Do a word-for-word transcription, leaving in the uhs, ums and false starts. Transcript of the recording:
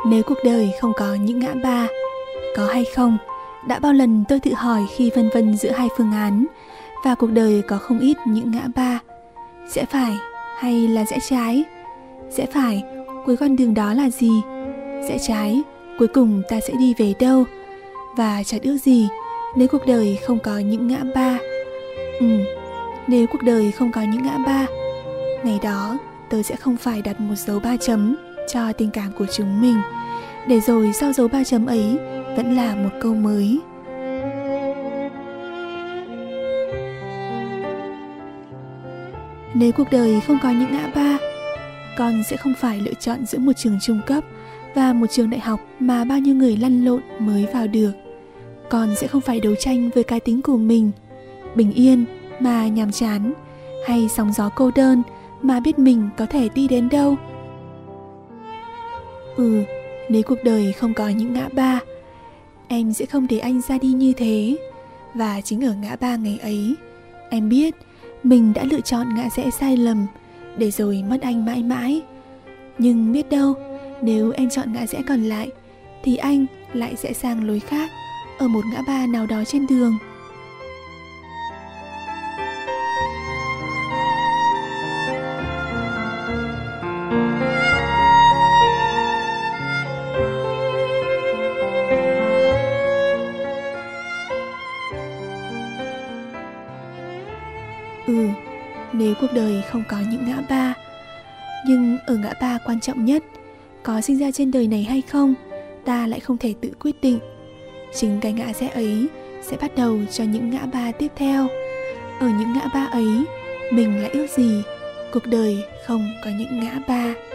Nếu cuộc đời không có những ngã ba, có hay không? Đã bao lần tôi tự hỏi khi vân vân giữa hai phương án. Và cuộc đời có không ít những ngã ba. Sẽ phải hay là sẽ trái? Sẽ phải, cuối con đường đó là gì? Sẽ trái, cuối cùng ta sẽ đi về đâu? Và chả ước gì nếu cuộc đời không có những ngã ba. Ừ, nếu cuộc đời không có những ngã ba, ngày đó tớ sẽ không phải đặt một dấu ba chấm cho tình cảm của chúng mình, để rồi sau dấu ba chấm ấy vẫn là một câu mới. Nếu cuộc đời không có những ngã ba, con sẽ không phải lựa chọn giữa một trường trung cấp và một trường đại học mà bao nhiêu người lăn lộn mới vào được. Con sẽ không phải đấu tranh với cái tính của mình, bình yên mà nhàm chán, hay sóng gió cô đơn mà biết mình có thể đi đến đâu. Ừ, nếu cuộc đời không có những ngã ba, em sẽ không để anh ra đi như thế. Và chính ở ngã ba ngày ấy, em biết mình đã lựa chọn ngã rẽ sai lầm, để rồi mất anh mãi mãi. Nhưng biết đâu, nếu em chọn ngã rẽ còn lại, thì anh lại sẽ sang lối khác, ở một ngã ba nào đó trên đường. Ừ, nếu cuộc đời không có những ngã ba, nhưng ở ngã ba quan trọng nhất, có sinh ra trên đời này hay không, ta lại không thể tự quyết định. Chính cái ngã rẽ ấy sẽ bắt đầu cho những ngã ba tiếp theo. Ở những ngã ba ấy, mình lại ước gì cuộc đời không có những ngã ba.